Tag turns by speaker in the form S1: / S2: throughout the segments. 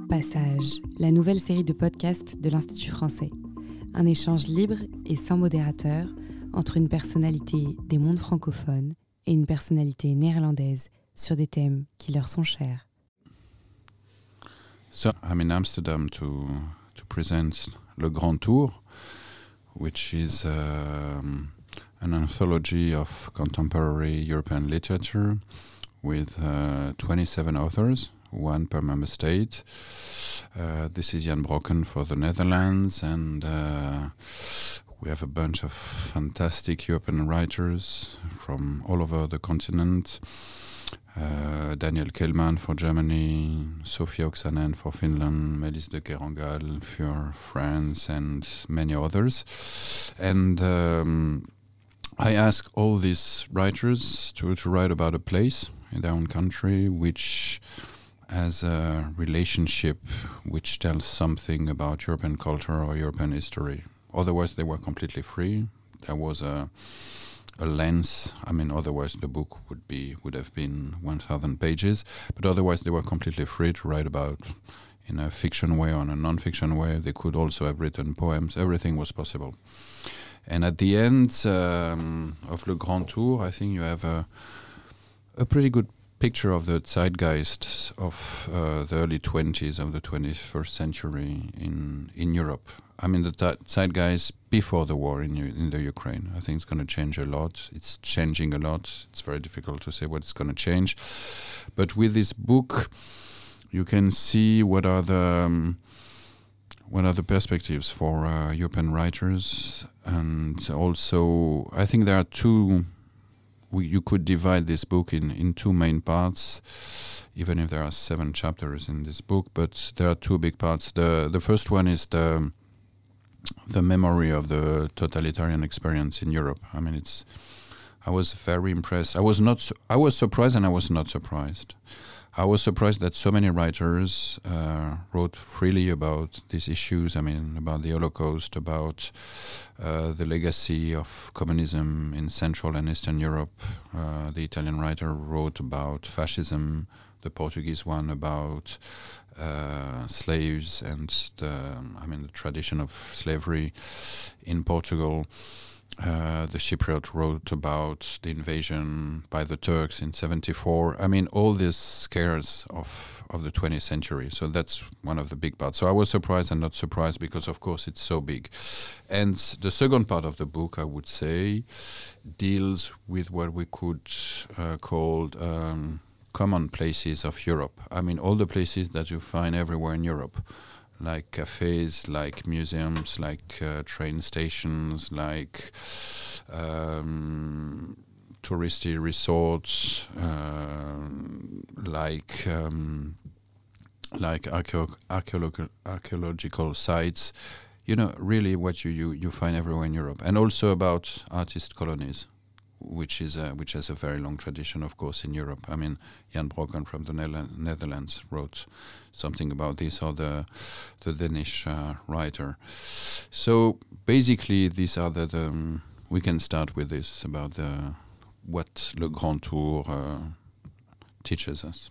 S1: Passage, la nouvelle série de podcasts de l'Institut français. Un échange libre et sans modérateur entre une personnalité des mondes francophones et une personnalité néerlandaise sur des thèmes qui leur sont chers.
S2: So I'm in Amsterdam to present Le Grand Tour, which is an anthology of contemporary European literature with 27 authors, one per member state. This is Jan Brokken for the Netherlands, and we have a bunch of fantastic European writers from all over the continent. Daniel Kehlmann for Germany, Sofia Oksanen for Finland, Melis de Kerangal for France, and many others. And I ask all these writers to write about a place in their own country which has a relationship which tells something about European culture or European history. Otherwise, they were completely free. There was a lens. I mean, otherwise the book would have been 1,000 pages. But otherwise, they were completely free to write about in a fiction way or in a non-fiction way. They could also have written poems. Everything was possible. And at the end of Le Grand Tour, I think you have a pretty good picture of the zeitgeist of the early 20s of the 21st century in Europe. I mean, the zeitgeist before the war in the Ukraine. I think it's going to change a lot. It's changing a lot. It's very difficult to say what's going to change. But with this book, you can see what are the perspectives for European writers. And also, I think there are two. You could divide this book in two main parts, even if there are 7 chapters in this book. But there are two big parts. The first one is the memory of the totalitarian experience in Europe. I mean, I was very impressed. I was surprised and I was not surprised. I was surprised that so many writers wrote freely about these issues. I mean, about the Holocaust, about the legacy of communism in Central and Eastern Europe. The Italian writer wrote about fascism, the Portuguese one about slaves and the tradition of slavery in Portugal. The Cypriot wrote about the invasion by the Turks in 1974. I mean, all these scares of the 20th century. So that's one of the big parts. So I was surprised and not surprised because, of course, it's so big. And the second part of the book, I would say, deals with what we could call common places of Europe. I mean, all the places that you find everywhere in Europe. Like cafes, like museums, like train stations, like touristy resorts, like archaeological sites. You know, really what you find everywhere in Europe, and also about artist colonies, which has a very long tradition, of course, in Europe. I mean, Jan Brokken from the Netherlands wrote something about this, or the Danish writer. So basically, these are we can start with this about what Le Grand Tour teaches us.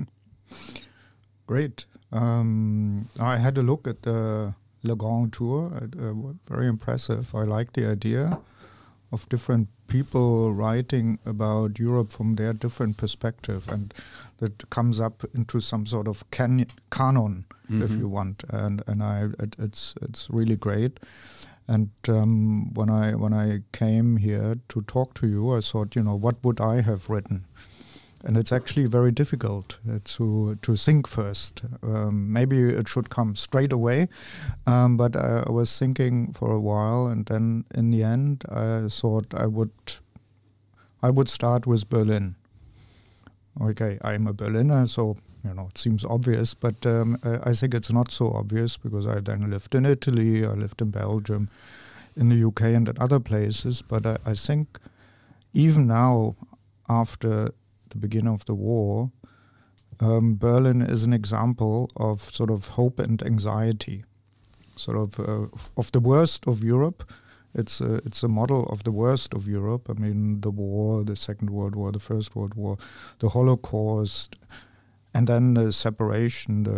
S3: Great. I had a look at the Le Grand Tour. Very impressive. I like the idea of different people writing about Europe from their different perspective, and that comes up into some sort of canon, if you want. And it's really great. And when I came here to talk to you, I thought, what would I have written? And it's actually very difficult to think first. Maybe it should come straight away, but I was thinking for a while, and then in the end, I thought I would start with Berlin. Okay, I'm a Berliner, so it seems obvious, but I think it's not so obvious because I then lived in Italy, I lived in Belgium, in the UK, and at other places. But I think even now, after the beginning of the war, Berlin is an example of sort of hope and anxiety, sort of the worst of Europe. It's a model of the worst of Europe. I mean, the war, the Second World War, the First World War, the Holocaust, and then the separation, the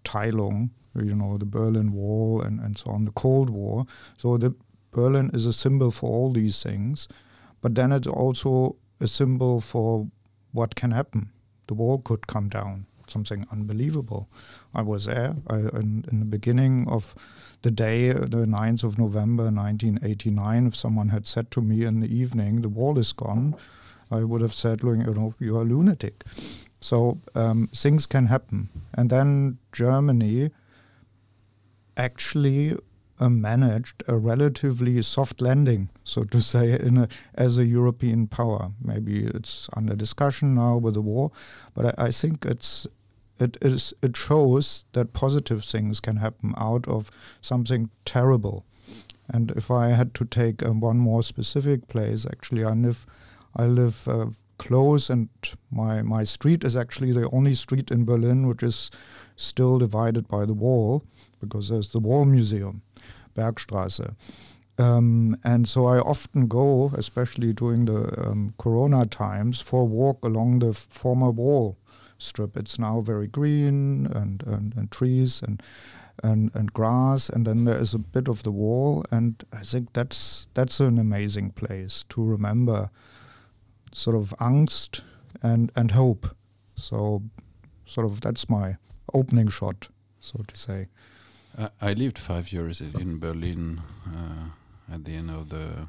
S3: Teilung, the Berlin Wall and so on, the Cold War. So the Berlin is a symbol for all these things, but then it's also a symbol for what can happen. The wall could come down, something unbelievable. I was there in the beginning of the day, the 9th of November 1989. If someone had said to me in the evening, the wall is gone, I would have said, you are a lunatic. So things can happen. And then Germany actually managed a relatively soft landing, so to say, as a European power. Maybe it's under discussion now with the war, but I think it shows that positive things can happen out of something terrible. And if I had to take one more specific place, actually, I live close, and my street is actually the only street in Berlin which is still divided by the wall, because there's the Wall Museum, Bergstraße. And so I often go, especially during the Corona times, for a walk along the former wall strip. It's now very green and trees and grass, and then there is a bit of the wall, and I think that's an amazing place to remember sort of angst and hope. So sort of that's my opening shot, so to say.
S2: I lived 5 years in Berlin at the end of the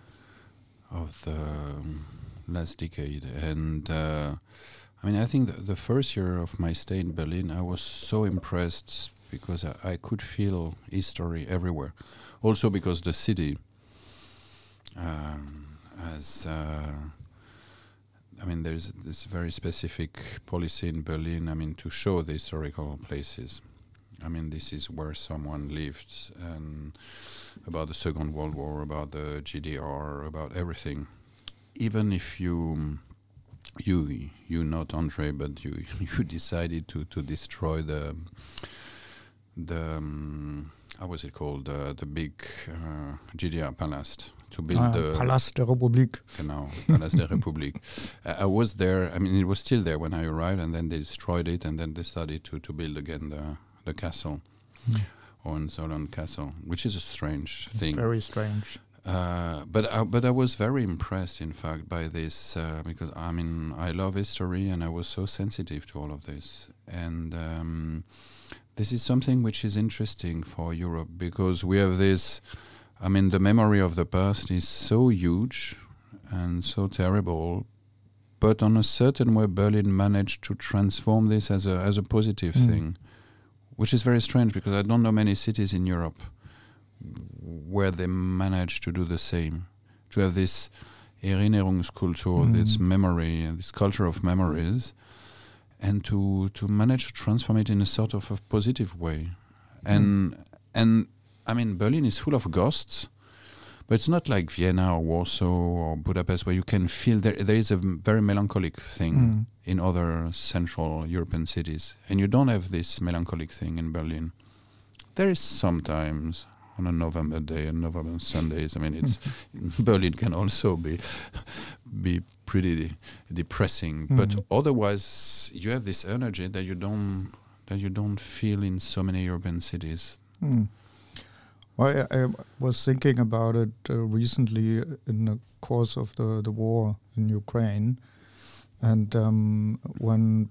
S2: last decade, and I think the first year of my stay in Berlin, I was so impressed because I could feel history everywhere. Also because the city there's this very specific policy in Berlin, to show the historical places. This is where someone lived, and about the Second World War, about the GDR, about everything. Even if you not Andre, but you decided to destroy the how was it called, the big GDR Palast, to build the
S3: Palast der Republik.
S2: Genau, Palast der Republik. I was there. It was still there when I arrived, and then they destroyed it, and then they started to build again the castle, Hohenzollern Castle, which is a strange thing.
S3: Very strange.
S2: But I was very impressed, in fact, by this because I love history, and I was so sensitive to all of this. And this is something which is interesting for Europe, because we have this. The memory of the past is so huge and so terrible, but on a certain way, Berlin managed to transform this as a positive thing, which is very strange, because I don't know many cities in Europe where they manage to do the same, to have this Erinnerungskultur, this memory, this culture of memories, and to manage to transform it in a sort of a positive way. And Berlin is full of ghosts, but it's not like Vienna or Warsaw or Budapest, where you can feel there is a very melancholic thing in other Central European cities, and you don't have this melancholic thing in Berlin. There is sometimes on a November day and November Sundays. It's Berlin can also be pretty depressing, but otherwise you have this energy that you don't feel in so many European cities.
S3: Well, I was thinking about it recently in the course of the war in Ukraine, and when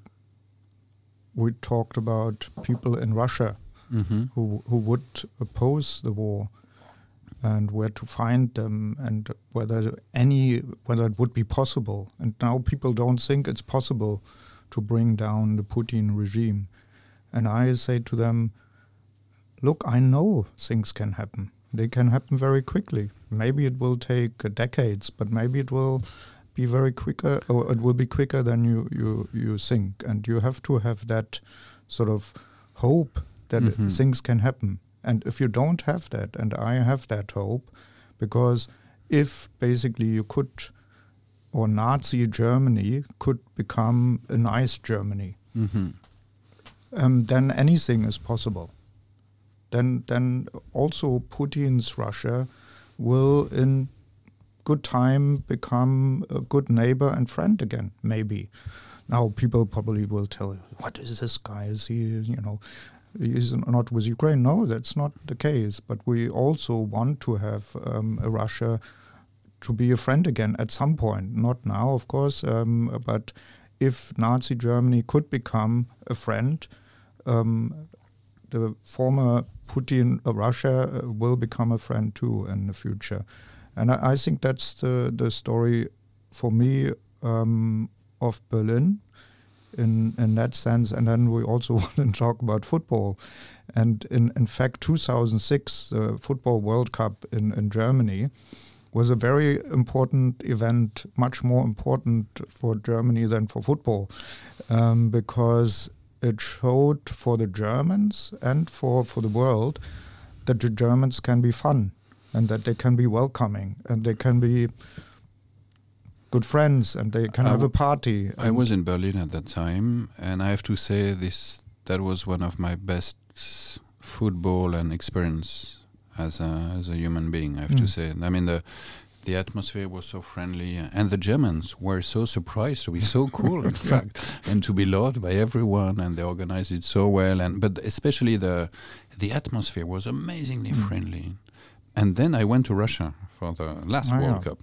S3: we talked about people in Russia who would oppose the war, and where to find them, and whether it would be possible. And now people don't think it's possible to bring down the Putin regime. And I say to them, look, I know things can happen. They can happen very quickly. Maybe it will take decades, but maybe it will be very quicker, or it will be quicker than you think. And you have to have that sort of hope that things can happen. And if you don't have that, and I have that hope, because if basically you could, or Nazi Germany could become a nice Germany, then anything is possible. Then also Putin's Russia will in good time become a good neighbor and friend again, maybe. Now people probably will tell you, what is this guy? Is he, is not with Ukraine. No, that's not the case. But we also want to have a Russia to be a friend again at some point. Not now, of course, but if Nazi Germany could become a friend, the former Putin Russia will become a friend too in the future. And I think that's the story for me of Berlin in that sense. And then we also want to talk about football. And in fact, 2006, the Football World Cup in Germany was a very important event, much more important for Germany than for football, because it showed for the Germans and for the world that the Germans can be fun and that they can be welcoming and they can be good friends and they can have a party.
S2: I was in Berlin at that time, and I have to say that was one of my best football and experience as a human being, I have to say. I mean, the atmosphere was so friendly, and the Germans were so surprised to be so cool, in fact, and to be loved by everyone, and they organized it so well. But especially the atmosphere was amazingly friendly. And then I went to Russia for the last World Cup.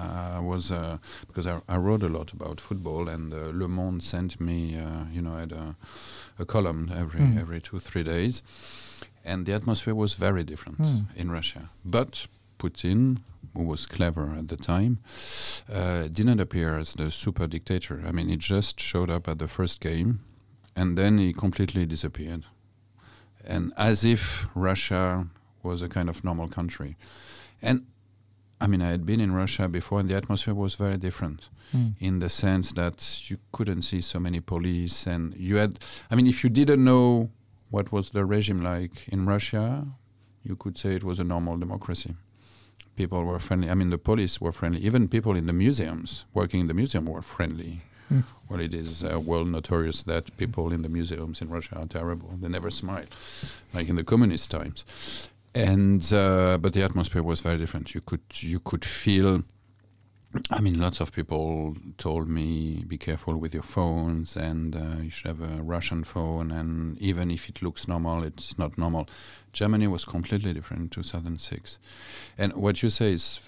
S2: Because I wrote a lot about football, and Le Monde sent me, I had a column every 2-3 days. And the atmosphere was very different in Russia. But Putin, who was clever at the time, didn't appear as the super dictator. I mean, he just showed up at the first game, and then he completely disappeared. And as if Russia was a kind of normal country. And, I mean, I had been in Russia before, and the atmosphere was very different in the sense that you couldn't see so many police. And you had, I mean, if you didn't know what was the regime like in Russia, you could say it was a normal democracy. People were friendly. I mean, the police were friendly. Even people in the museums, working in the museum, were friendly. Well, it is well notorious that people in the museums in Russia are terrible. They never smile, like in the communist times. And but the atmosphere was very different. You could feel. I mean, lots of people told me, be careful with your phones, and you should have a Russian phone, and even if it looks normal, it's not normal. Germany was completely different in 2006. And what you say is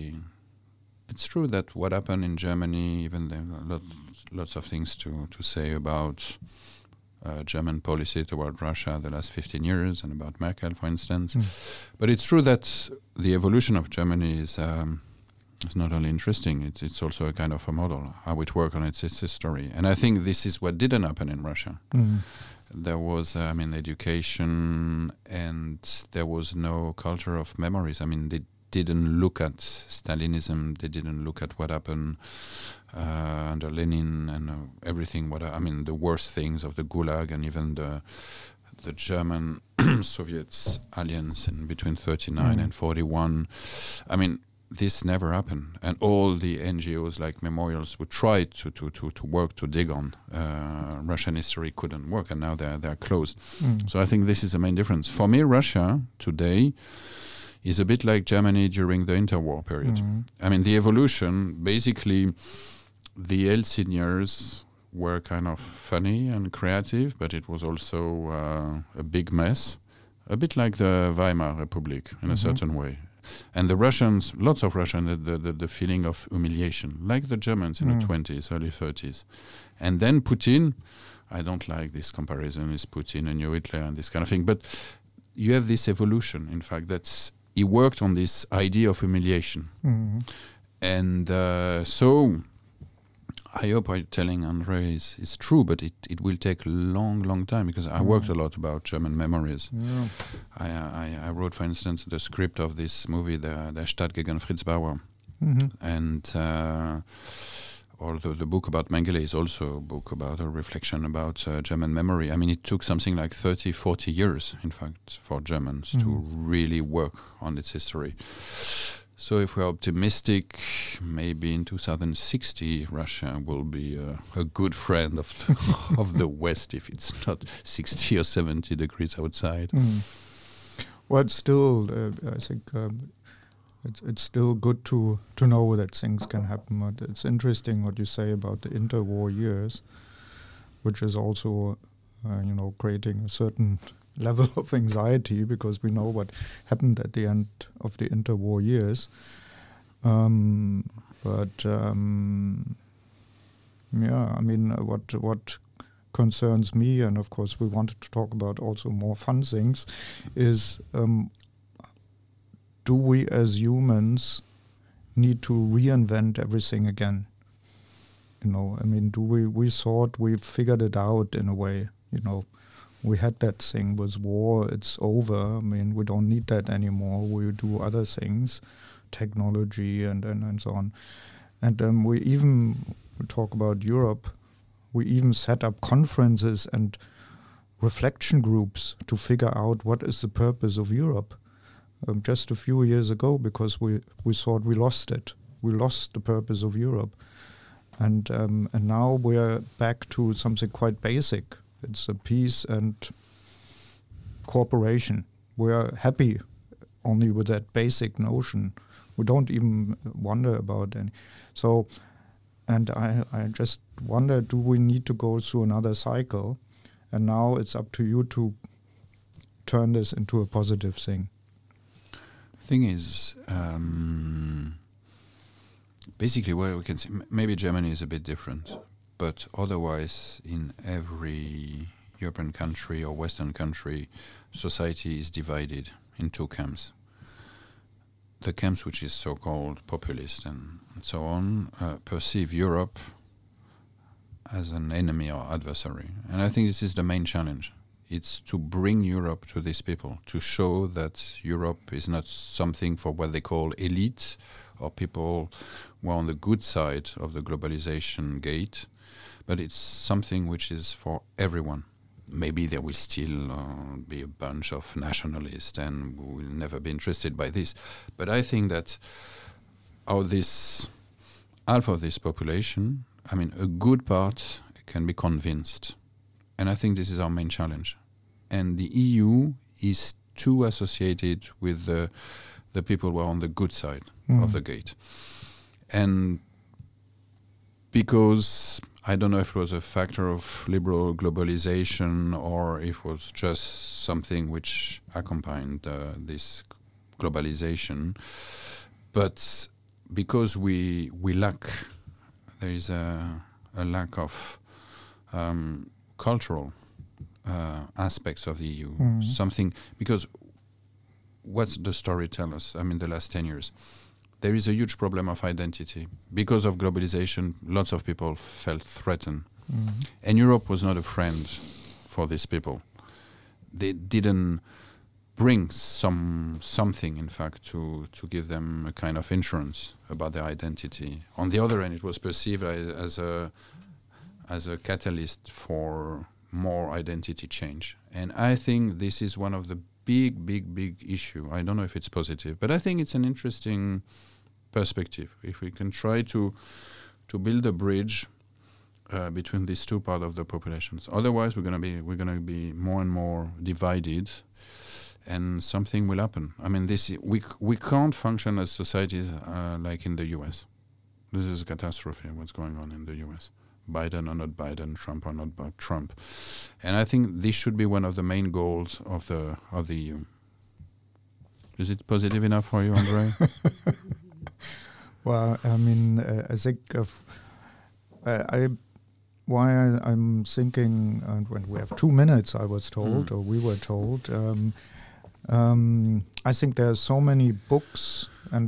S2: it's true that what happened in Germany, even there are lots of things to say about German policy toward Russia the last 15 years, and about Merkel, for instance. But it's true that the evolution of Germany is not only interesting, it's also a kind of a model, how it works on its history. And I think this is what didn't happen in Russia. There was, education, and there was no culture of memories. I mean, they didn't look at Stalinism, they didn't look at what happened under Lenin and everything, the worst things of the Gulag and even the German Soviet alliance in between 39 and 41. I mean, this never happened, and all the NGOs like Memorials would try to work to dig on Russian history, couldn't work, and now they're closed. So I think this is the main difference. For me, Russia today is a bit like Germany during the interwar period. I mean, the evolution, basically, the Yeltsin years were kind of funny and creative, but it was also a big mess, a bit like the Weimar Republic in a certain way. And the Russians, lots of Russians had the feeling of humiliation, like the Germans in the 20s, early 30s. And then Putin, I don't like this comparison, is Putin and new Hitler and this kind of thing, but you have this evolution, in fact, he worked on this idea of humiliation. And so I hope what telling Andre is true, but it will take a long time, because I worked a lot about German memories. I wrote, for instance, the script of this movie, Der Stadt gegen Fritz Bauer. And although the book about Mengele is also a book about a reflection about German memory. I mean, it took something like 30-40 years, in fact, for Germans to really work on its history. So if we're optimistic, maybe in 2060, Russia will be a good friend of the West, if it's not 60 or 70 degrees outside.
S3: Well, it's still, I think, it's still good to know that things can happen. But it's interesting what you say about the interwar years, which is also, creating a certain level of anxiety because we know what happened at the end of the interwar years. What concerns me, and of course we wanted to talk about also more fun things, is do we as humans need to reinvent everything again? We thought we figured it out in a way, we had that thing with war, it's over. We don't need that anymore. We do other things, technology and so on. And we even talk about Europe. We even set up conferences and reflection groups to figure out what is the purpose of Europe. Just a few years ago, because we thought we lost it. We lost the purpose of Europe. And now we're back to something quite basic. It's a peace and cooperation. We're happy only with that basic notion. We don't even wonder about any. So, and I just wonder, do we need to go through another cycle? And now it's up to you to turn this into a positive thing.
S2: Thing is, basically what we can say, maybe Germany is a bit different, but otherwise in every European country or Western country, society is divided in two camps. The camps which is so-called populist and so on perceive Europe as an enemy or adversary. And I think this is the main challenge. It's to bring Europe to these people, to show that Europe is not something for what they call elite or people who are on the good side of the globalization gate, but it's something which is for everyone. Maybe there will still be a bunch of nationalists and we will never be interested by this. But I think that half of this population, a good part can be convinced. And I think this is our main challenge. And the EU is too associated with the people who are on the good side of the gate. And because I don't know if it was a factor of liberal globalization or if it was just something which accompanied this globalization, but because we lack, there is a lack of cultural aspects of the EU. Something, because what's the story tell us? The last 10 years. There is a huge problem of identity. Because of globalization, lots of people felt threatened. And Europe was not a friend for these people. They didn't bring something, in fact, to give them a kind of insurance about their identity. On the other hand, it was perceived as a catalyst for more identity change. And I think this is one of the big issue. I don't know if it's positive, but I think it's an interesting perspective. If we can try to build a bridge between these two parts of the populations. Otherwise, we're gonna be more and more divided, and something will happen. We can't function as societies like in the US. This is a catastrophe. What's going on in the US? Biden or not Biden, Trump or not Trump. And I think this should be one of the main goals of the EU. Is it positive enough for you, André?
S3: Well, I think I'm thinking, when we have 2 minutes, I was told, or we were told, I think there are so many books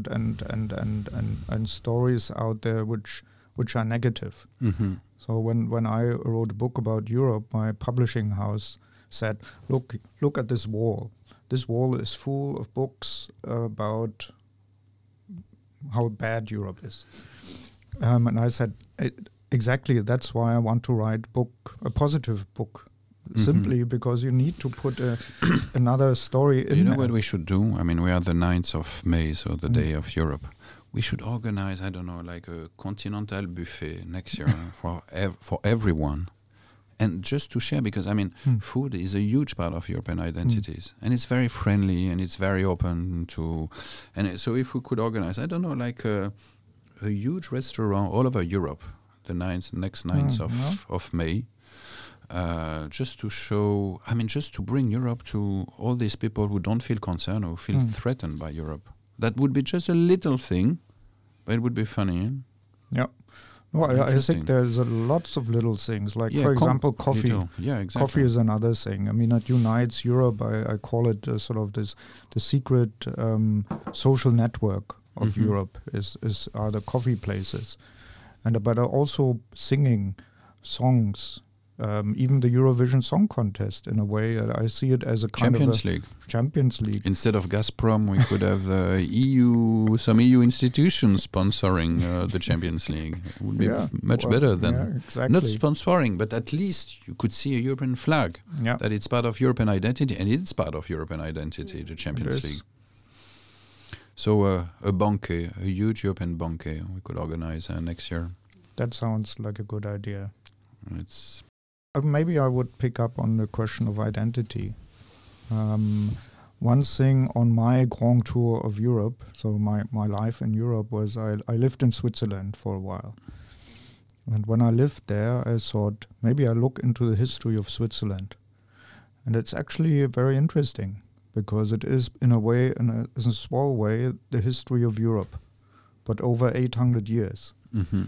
S3: and stories out there which are negative. Mm-hmm. So when I wrote a book about Europe, my publishing house said, look at this wall. This wall is full of books about how bad Europe is. And I said, exactly, that's why I want to write a positive book. Simply because you need to put another story in.
S2: You know what we should do? We are the 9th of May, so the Day of Europe. We should organize, I don't know, like a continental buffet next year for everyone. And just to share, because, food is a huge part of European identities. And it's very friendly and it's very open to... And so if we could organize, I don't know, like a huge restaurant all over Europe, the next 9th of May, just to show, just to bring Europe to all these people who don't feel concerned or feel threatened by Europe. That would be just a little thing, but it would be funny.
S3: Yeah. No, I think there's lots of little things, like, for example, coffee.
S2: Yeah, exactly.
S3: Coffee is another thing. I mean, it unites Europe. I call it sort of the secret social network of Europe are the coffee places. But also singing songs, even the Eurovision Song Contest, in a way. I see it as a kind
S2: Champions
S3: of
S2: League.
S3: Champions League.
S2: Instead of Gazprom, we could have some EU institutions sponsoring the Champions League. It would be much better than not sponsoring, but at least you could see a European flag, that it's part of European identity, and it's part of European identity, the Champions League. So a banquet, a huge European banquet, we could organize next year.
S3: That sounds like a good idea. It's maybe I would pick up on the question of identity. One thing on my grand tour of Europe, so my life in Europe, was I lived in Switzerland for a while. And when I lived there, I thought, maybe I look into the history of Switzerland. And it's actually very interesting, because it is, in a way, in a small way, the history of Europe, but over 800 years.
S2: Mm-hmm.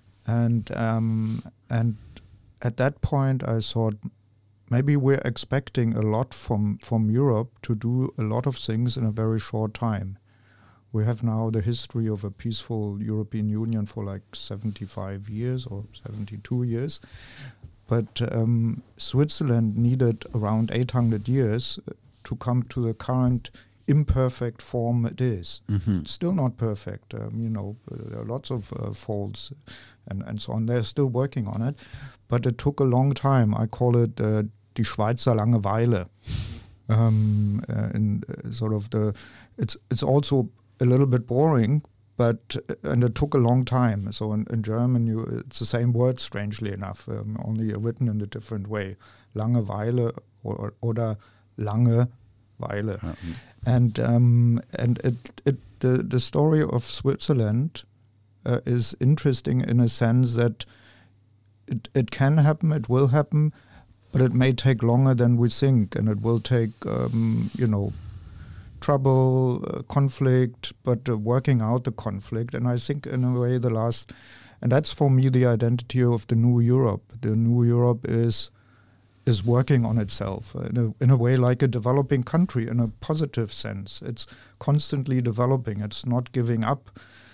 S3: And at that point, I thought, maybe we're expecting a lot from Europe to do a lot of things in a very short time. We have now the history of a peaceful European Union for like 75 years or 72 years. But Switzerland needed around 800 years to come to the current imperfect form it is.
S2: Mm-hmm.
S3: It's still not perfect. There are lots of faults and so on. They're still working on it. But it took a long time. I call it die Schweizer Langeweile. It's also a little bit boring, and it took a long time. So in German, it's the same word, strangely enough, only written in a different way. Langeweile oder Langeweile. And the story of Switzerland is interesting in a sense that it can happen, it will happen, but it may take longer than we think, and it will take trouble, conflict, but working out the conflict. And I think in a way and that's for me the identity of the new Europe. The new Europe is working on itself in a way like a developing country in a positive sense. It's constantly developing. It's not giving up.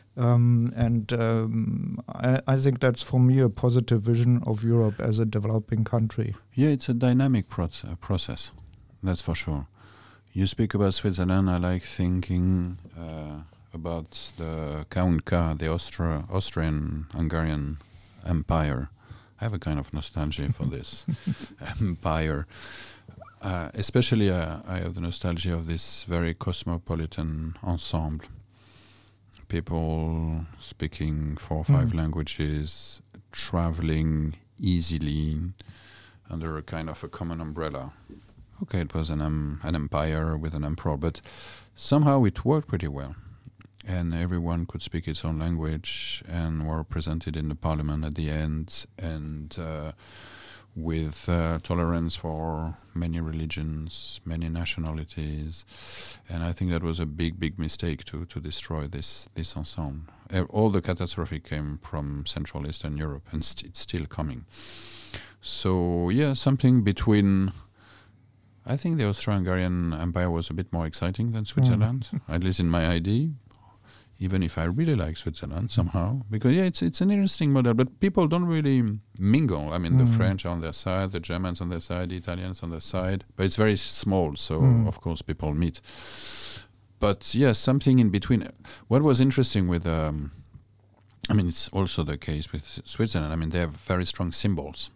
S3: I think that's for me a positive vision of Europe as a developing country.
S2: Yeah, it's a dynamic process. That's for sure. You speak about Switzerland. I like thinking about the Count K, the Austrian-Hungarian Empire. I have a kind of nostalgia for this empire. Especially I have the nostalgia of this very cosmopolitan ensemble. People speaking 4 or 5 languages, traveling easily under a kind of a common umbrella. Okay, it was an empire with an emperor, but somehow it worked pretty well. And everyone could speak its own language and were represented in the parliament at the end, and with tolerance for many religions, many nationalities. And I think that was a big mistake to destroy this ensemble. All the catastrophe came from Central Eastern Europe, and it's still coming. So yeah, something between... I think the Austro-Hungarian Empire was a bit more exciting than Switzerland, at least in my idea. Even if I really like Switzerland somehow, because it's an interesting model, but people don't really mingle. I mean, the French are on their side, the Germans on their side, the Italians on their side, but it's very small, so of course people meet. But yes, something in between. What was interesting with, it's also the case with Switzerland. They have very strong symbols.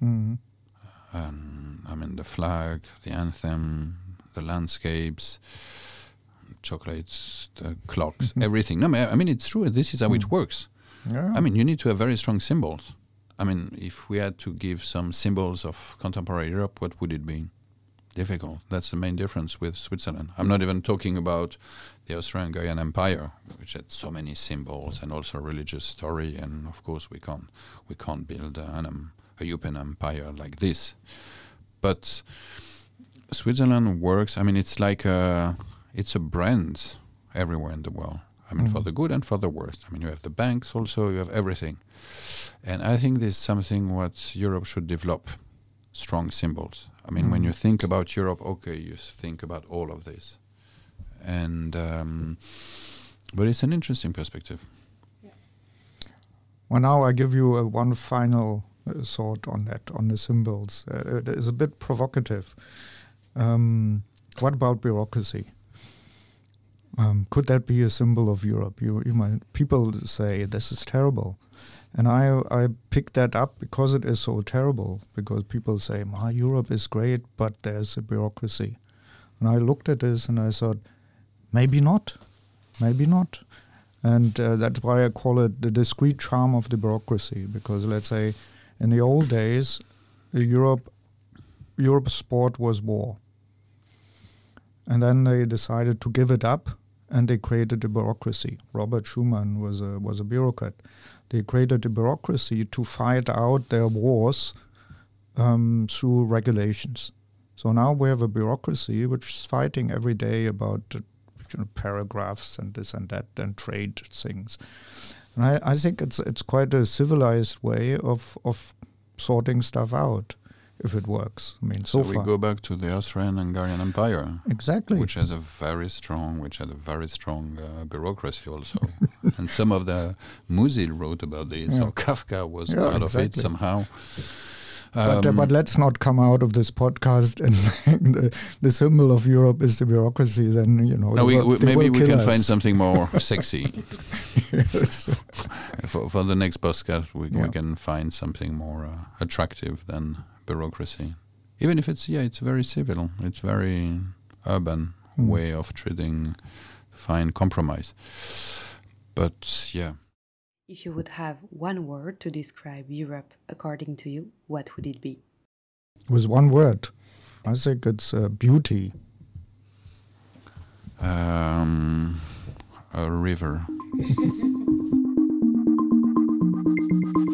S2: The flag, the anthem, the landscapes, chocolates, the clocks, everything. No, it's true. This is how it works.
S3: Yeah.
S2: You need to have very strong symbols. If we had to give some symbols of contemporary Europe, what would it be? Difficult. That's the main difference with Switzerland. I'm not even talking about the Austro-Hungarian Empire, which had so many symbols and also a religious story. And of course, we can't build a European empire like this. But Switzerland works. I mean, it's like it's a brand everywhere in the world. I mean, for the good and for the worst. I mean, you have the banks also. You have everything. And I think this is something what Europe should develop. Strong symbols. I mean, when you think about Europe, okay, you think about all of this. And but it's an interesting perspective.
S3: Yeah. Well, now I give you one final thought on that, on the symbols. It is a bit provocative. What about bureaucracy? Could that be a symbol of Europe? You might, people say this is terrible, and I picked that up because it is so terrible. Because people say, Europe is great, but there's a bureaucracy. And I looked at this and I thought, maybe not. And that's why I call it the discrete charm of the bureaucracy. Because let's say, in the old days, Europe's sport was war. And then they decided to give it up, and they created a bureaucracy. Robert Schuman was a bureaucrat. They created a bureaucracy to fight out their wars through regulations. So now we have a bureaucracy which is fighting every day about paragraphs and this and that and trade things. And I think it's quite a civilized way of sorting stuff out. If it works. I mean, so far.
S2: We go back to the Austrian-Hungarian Empire.
S3: Exactly.
S2: Which had a very strong bureaucracy also. And some of the Musil wrote about this, or Kafka was part of it somehow.
S3: But let's not come out of this podcast and saying the symbol of Europe is the bureaucracy. Then
S2: No, maybe we can find something more sexy.
S3: Yes.
S2: For the next podcast, we can find something more attractive than bureaucracy. Even if it's very civil, it's very urban way of treating, find compromise. But yeah.
S1: If you would have one word to describe Europe according to you, what would it be?
S3: With one word, I think it's beauty.
S2: A river.